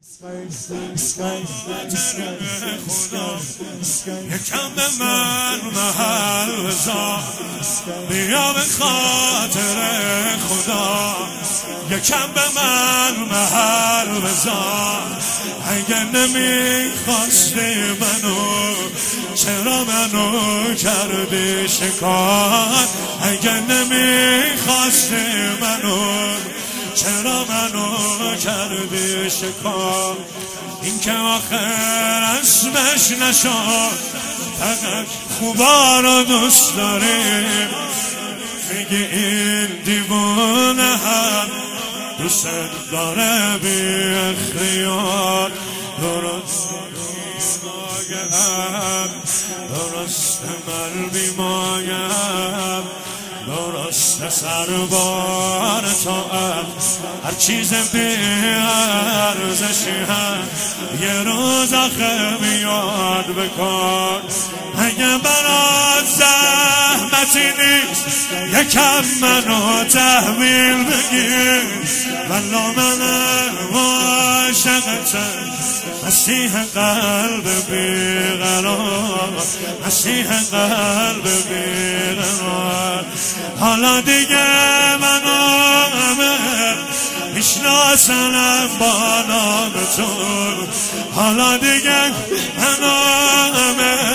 یکم به من محل بذار، بیا به خاطر خدا. یکم به من محل بذار، اگه نمیخواستی منو چرا منو کردی شکار؟ اگه نمیخواستی منو چرا منو کردی شکار؟ این که آخر اسمش نشد، فقط خوبا رو دوست داریم. میگی این دیوونه هم دوست داره بی اختیار. درست مایم، درست من بیمایم، درست سربار تو هر چیز بی ارزشی هم یه روز آخه میاد بکن. اگه برات زحمتی نیست یکم منو تحویل بگیر، والا من عاشقتم، مسیح قلب بیقرار، مسیح قلب بیقرار. حالا دیگه منو میشناسنم با نام تو، حالا دیگه منو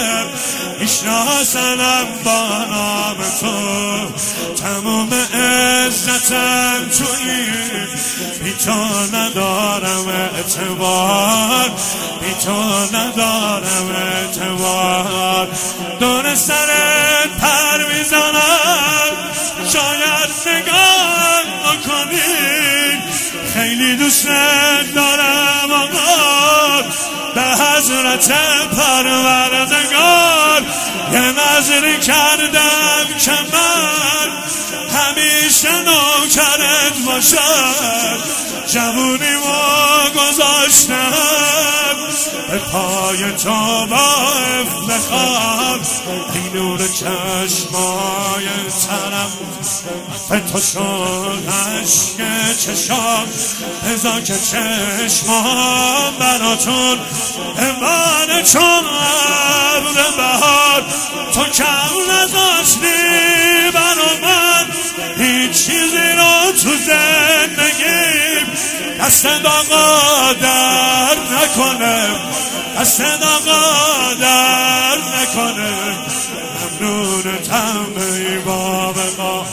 میشناسنم با نام تو. تموم عزتم تویی، بی تو ندارم اعتبار، بی تو ندارم اعتبار. دور سرت پر میزنم، شاید نگاه نکنی، خیلی دوست دارم آقا، به حضرت پروردگار یه نظری کردم که من همیشه نوکرت باشم. جوونیمو گذاشتم به پای تو با افتخار، ای نور چشمای ترم به تو شد عشق چشام، بذار که چشمام براتون امان چون ابر بهار. تو کم نذاشتی برا من هیچ چیزی رو تو زندگیم، دست آقا در نکنه، دست آقا در نکنه. ممنونتم ای بابا.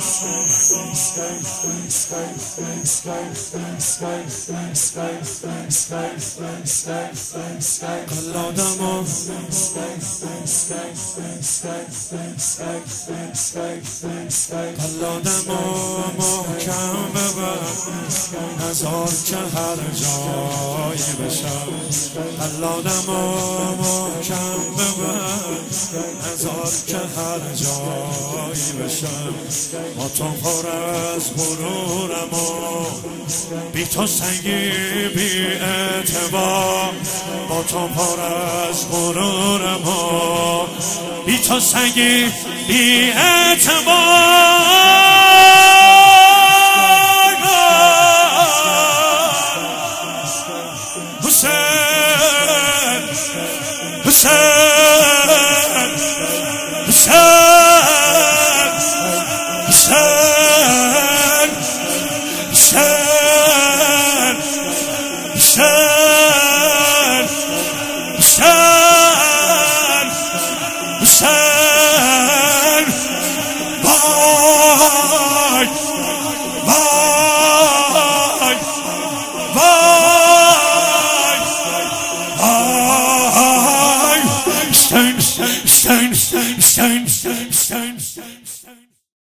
قلادمو محکم ببر، نذار که هر جایی بشم. قلادمو محکم ببر، نذار که هر جایی بشم. با تو پر از غرورم و بی تو سنگی بی اعتبار. با تو پر از غرورم و بی تو سنگی بی اعتبار. حسین حسین Stone.